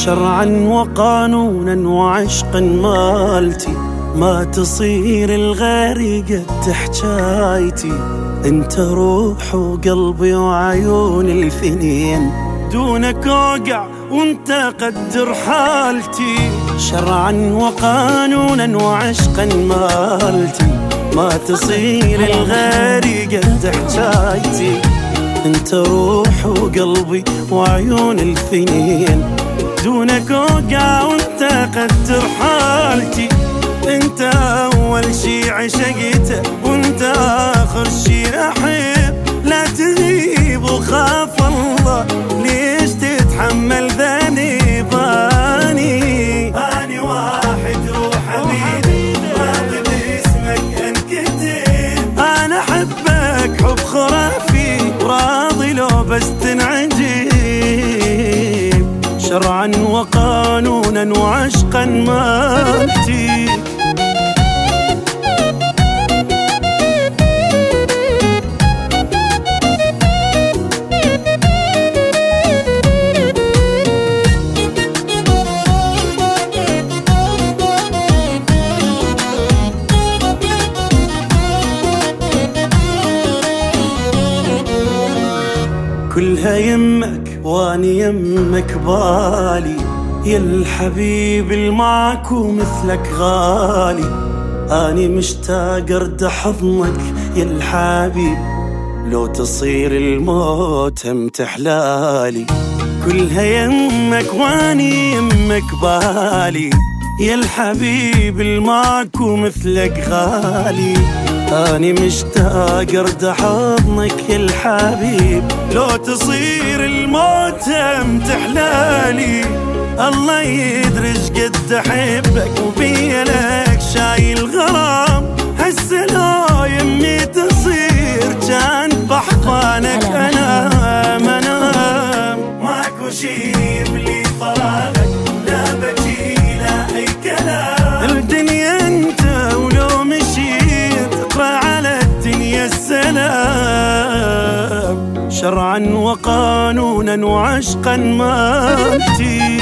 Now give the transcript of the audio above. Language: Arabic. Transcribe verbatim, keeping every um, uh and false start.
شرعا وقانونا وعشقا مالتي، ما تصير الغير قد حجايتي. انت روح وقلبي وعيون الفنين، دونك اوقع وانت قدر حالتي. شرعا وقانونا وعشقا مالتي، ما تصير الغير قد حجايتي. انت روح وقلبي وعيون الفنين، دونك اوقع وانت قدر حالتي. انت اول شي عشقته وانت اخر شي احب، لا تغيب وخاف الله ليش تتحمل ذنباني. اني واحد وحبيبي راضي باسمك انكتب، انا احبك حب خرافي راضي لو بس تنعجب. شرعا وقانونا وعشقا مالتي. كلها يمك واني يمك بالي، يا الحبيب المعك ومثلك غالي. اني مشتاق ارد حضنك يا الحبيب، لو تصير الموت هم تحلالي. كلها يمك واني يمك بالي، يا الحبيب المعك ومثلك غالي. أني مشتاق ارد حضنك يا الحبيب، لو تصير الموت هم تحلالي. الله يدري قد احبك وبيا لك شايل غرام. هسه لو يمي تصير كان بحضانك انام انام. ماكو شي يملي فراغك، لا بجي لا اي كلام. الدنيا انت ولو مشيت اقرا على الدنيا السلام. شرعا وقانونا وعشقا مالتي.